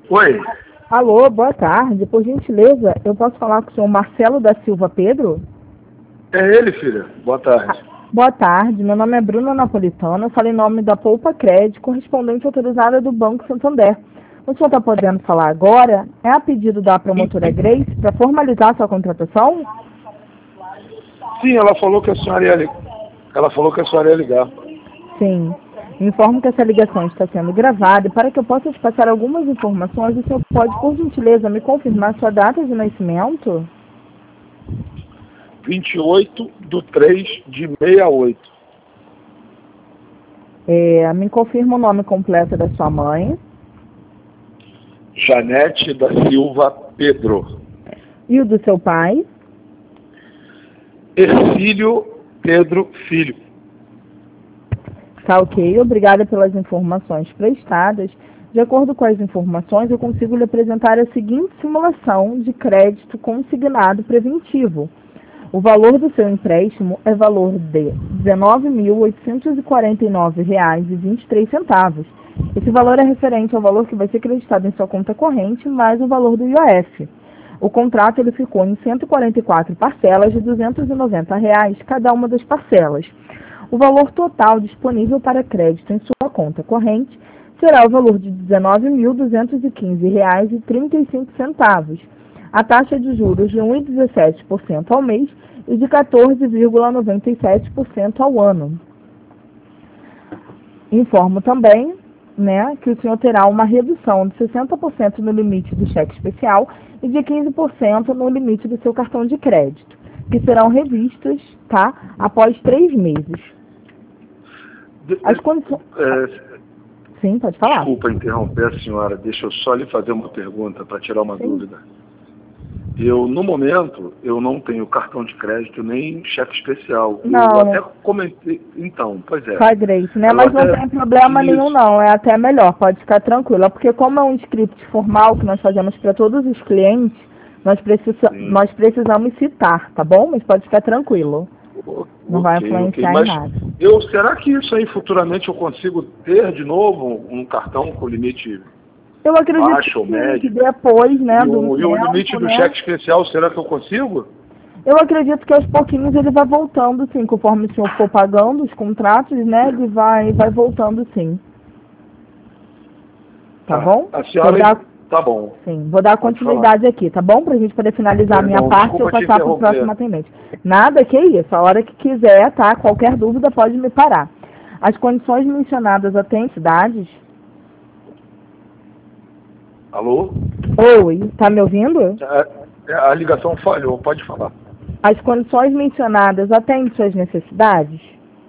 Oi, Alô, boa tarde. Por gentileza, eu posso falar com o senhor Marcelo da Silva Pedro? é ele, filha. Boa tarde. Boa tarde, meu nome é Bruna Napolitano, eu falo em nome da Poupa Crédito, correspondente autorizada do Banco Santander. O senhor está podendo falar agora? É a pedido da promotora Grace para formalizar sua contratação? Sim, ela falou que a senhora ia ligar. Ela falou que a senhora ia ligar. Sim. Informo que essa ligação está sendo gravada e para que eu possa te passar algumas informações, o senhor pode, por gentileza, me confirmar sua data de nascimento? 28/3/68. Me confirma o nome completo da sua mãe. Janete da Silva Pedro. E o do seu pai? Ercílio Pedro Filho. Tá ok, obrigada pelas informações prestadas. De acordo com as informações, eu consigo lhe apresentar a seguinte simulação de crédito consignado preventivo. O valor do seu empréstimo é valor de R$ 19.849,23. Esse valor é referente ao valor que vai ser creditado em sua conta corrente, mais o valor do IOF. O contrato ele ficou em 144 parcelas de R$ 290, cada uma das parcelas. O valor total disponível para crédito em sua conta corrente será o valor de R$ 19.215,35. A taxa de juros de 1,17% ao mês e de 14,97% ao ano. Informo também, que o senhor terá uma redução de 60% no limite do cheque especial e de 15% no limite do seu cartão de crédito, que serão revistos, após 3 meses. As condições... Sim, pode falar. Desculpa interromper a senhora. Deixa eu só lhe fazer uma pergunta para tirar uma dúvida. No momento, eu não tenho cartão de crédito nem cheque especial. Não. Eu até comentei... Então, pois é. Faz Grace, né? Mas não tem problema nenhum, não. É até melhor, pode ficar tranquila. Porque como é um script formal que nós fazemos para todos os clientes, nós precisamos citar, tá bom? Mas pode ficar tranquilo. Não vai influenciar em nada. Será que isso aí futuramente eu consigo ter de novo um cartão com limite eu acredito baixo ou médio? Que depois, E o limite do cheque especial, será que eu consigo? Eu acredito que aos pouquinhos ele vai voltando, sim. Conforme o senhor for pagando os contratos, ele vai voltando, sim. Tá bom? A senhora... Tá bom. Sim, vou dar continuidade aqui, tá bom? Pra gente poder finalizar a minha parte e eu passar para o próximo atendente. Nada, que isso. A hora que quiser, tá? Qualquer dúvida pode me parar. As condições mencionadas atendem cidades. Alô? Oi, tá me ouvindo? A ligação falhou, pode falar. As condições mencionadas atendem suas necessidades?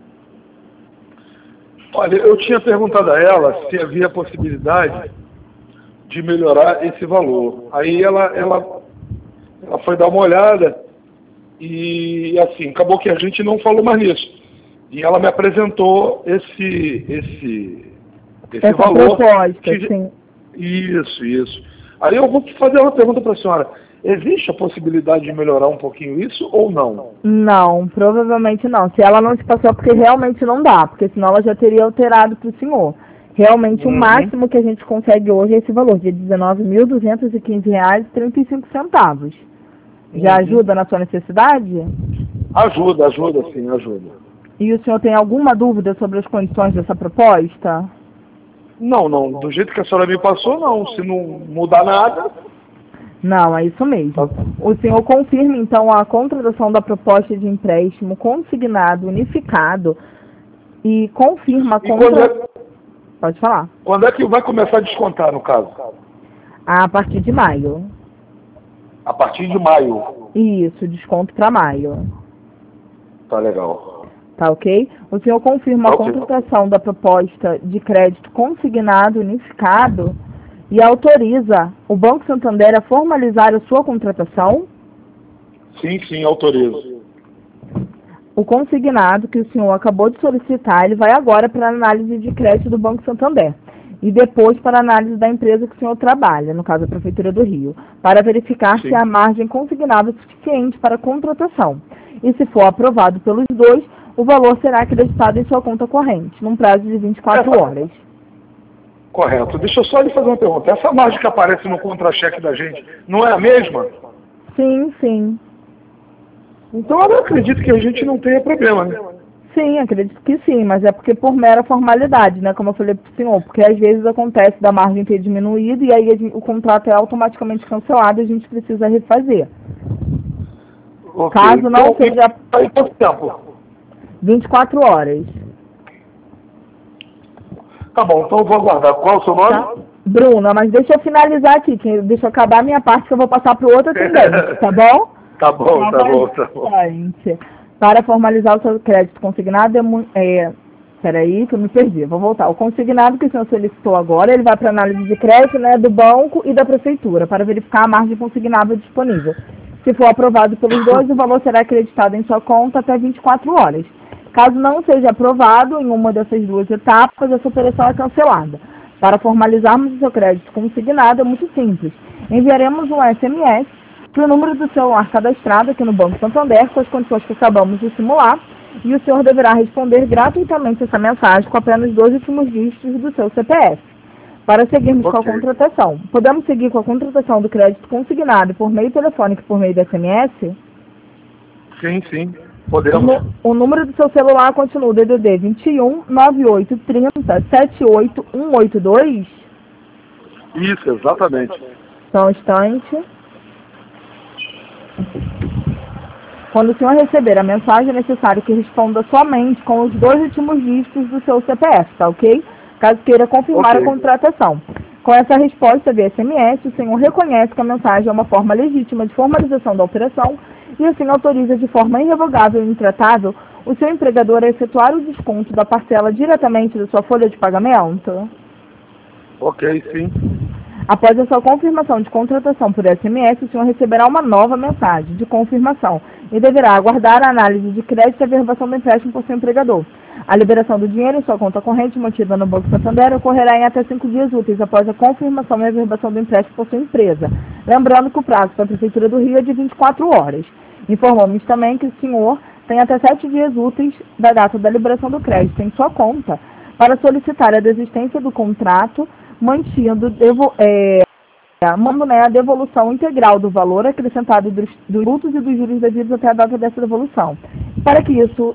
Olha, eu tinha perguntado a ela se havia possibilidade de melhorar esse valor. Aí ela foi dar uma olhada e, assim, acabou que a gente não falou mais nisso. E ela me apresentou esse valor. Proposta, sim. Isso. Aí eu vou fazer uma pergunta para a senhora. Existe a possibilidade de melhorar um pouquinho isso ou não? Não, provavelmente não. Se ela não se passou, porque realmente não dá, porque senão ela já teria alterado para o senhor. Realmente o máximo que a gente consegue hoje é esse valor de R$ 19.215,35. Já ajuda na sua necessidade? Ajuda, sim. E o senhor tem alguma dúvida sobre as condições dessa proposta? Não. Do jeito que a senhora me passou, não. Se não mudar nada... Não, é isso mesmo. O senhor confirma, então, a contratação da proposta de empréstimo consignado, unificado, e confirma a Pode falar. Quando é que vai começar a descontar, no caso? A partir de maio. A partir de maio? Isso, desconto para maio. Tá legal. Tá ok? O senhor confirma a contratação da proposta de crédito consignado, unificado, e autoriza o Banco Santander a formalizar a sua contratação? Sim, autorizo. O consignado que o senhor acabou de solicitar, ele vai agora para a análise de crédito do Banco Santander e depois para a análise da empresa que o senhor trabalha, no caso a Prefeitura do Rio, para verificar se a margem consignada é suficiente para a contratação. E se for aprovado pelos dois, o valor será acreditado em sua conta corrente, num prazo de 24 horas. Correto. Deixa eu só lhe fazer uma pergunta. Essa margem que aparece no contra-cheque da gente não é a mesma? Sim, sim. Então eu acredito que a gente não tenha problema, né? Sim, acredito que sim, mas é porque por mera formalidade, né? Como eu falei para o senhor, porque às vezes acontece da margem ter diminuído e aí o contrato é automaticamente cancelado e a gente precisa refazer. Ok. Caso não Então, seja aí quanto tempo? 24 horas. Tá bom, então eu vou aguardar. Qual é o seu Tá? nome? Bruna, mas deixa eu finalizar aqui, deixa eu acabar a minha parte que eu vou passar para o outro atendente, tá bom? Tá bom, tá bom, tá bom. Bastante. Para formalizar o seu crédito consignado, peraí, que eu me perdi, vou voltar. O consignado que o senhor solicitou agora, ele vai para análise de crédito, né, do banco e da prefeitura, para verificar a margem consignada disponível. Se for aprovado pelos dois, o valor será acreditado em sua conta até 24 horas. Caso não seja aprovado em uma dessas duas etapas, essa operação é cancelada. Para formalizarmos o seu crédito consignado, é muito simples. Enviaremos um SMS para o número do celular cadastrado aqui no Banco Santander, com as condições que acabamos de simular, e o senhor deverá responder gratuitamente essa mensagem com apenas 2 últimos dígitos do seu CPF. Para seguirmos com a Ok. contratação. Podemos seguir com a contratação do crédito consignado por meio telefônico e por meio de SMS? Sim, sim. Podemos. O número do seu celular continua o DDD 21 9830 78182? Isso, exatamente. Só um instante. Quando o senhor receber a mensagem, é necessário que responda somente com os 2 últimos dígitos do seu CPF, tá ok? Caso queira confirmar a Ok. contratação. Com essa resposta via SMS, o senhor reconhece que a mensagem é uma forma legítima de formalização da operação e assim autoriza de forma irrevogável e intratável o seu empregador a efetuar o desconto da parcela diretamente da sua folha de pagamento. Ok, sim. Após a sua confirmação de contratação por SMS, o senhor receberá uma nova mensagem de confirmação e deverá aguardar a análise de crédito e a averbação do empréstimo por seu empregador. A liberação do dinheiro em sua conta corrente mantida no Banco Santander ocorrerá em até 5 dias úteis após a confirmação e a averbação do empréstimo por sua empresa. Lembrando que o prazo para a Prefeitura do Rio é de 24 horas. Informamos também que o senhor tem até 7 dias úteis da data da liberação do crédito em sua conta para solicitar a desistência do contrato, mando, né, a devolução integral do valor acrescentado dos tributos e dos juros devidos até a data dessa devolução. Para que isso,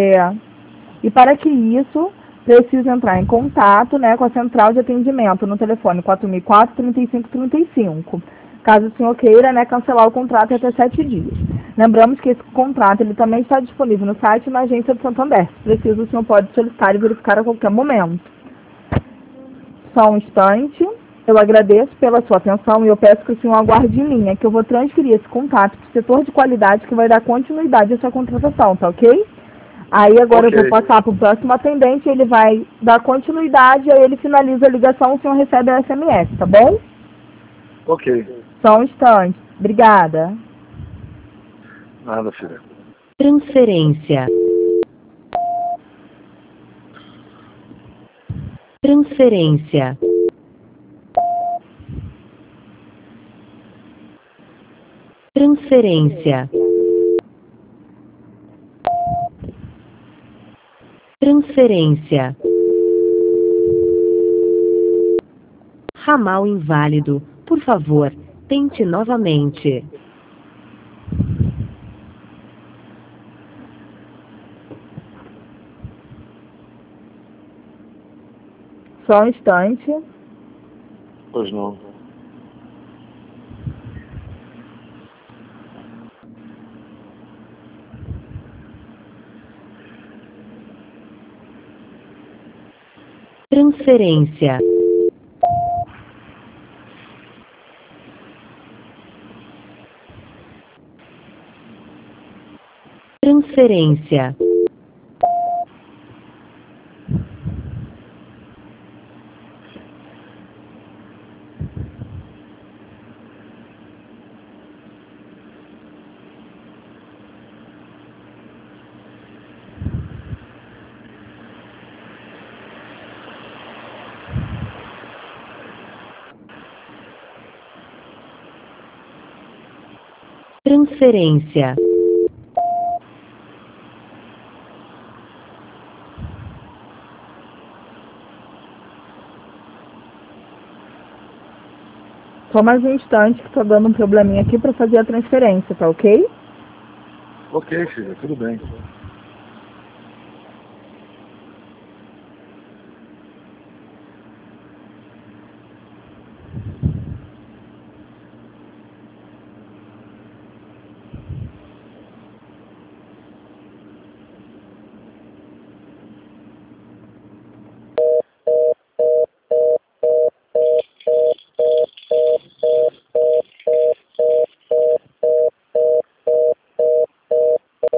precisa entrar em contato, né, com a central de atendimento no telefone 4004-3535. Caso o senhor queira, né, cancelar o contrato em até 7 dias. Lembramos que esse contrato ele também está disponível no site e na agência do Santander. Se preciso, o senhor pode solicitar e verificar a qualquer momento. Só um instante. Eu agradeço pela sua atenção e eu peço que o senhor aguarde em linha, que eu vou transferir esse contato para o setor de qualidade que vai dar continuidade à sua contratação, tá ok? Aí agora eu vou Ok. passar para o próximo atendente, ele vai dar continuidade, aí ele finaliza a ligação, o senhor recebe a SMS, tá bom? Ok. Só um instante. Obrigada. Nada, filha. Transferência. Transferência. Transferência. Transferência. Ramal inválido. Por favor, tente novamente. Só um instante. Pois não. Transferência. Transferência. Transferência. Só mais um instante que tá dando um probleminha aqui para fazer a transferência, tá ok? Ok, filha, tudo bem.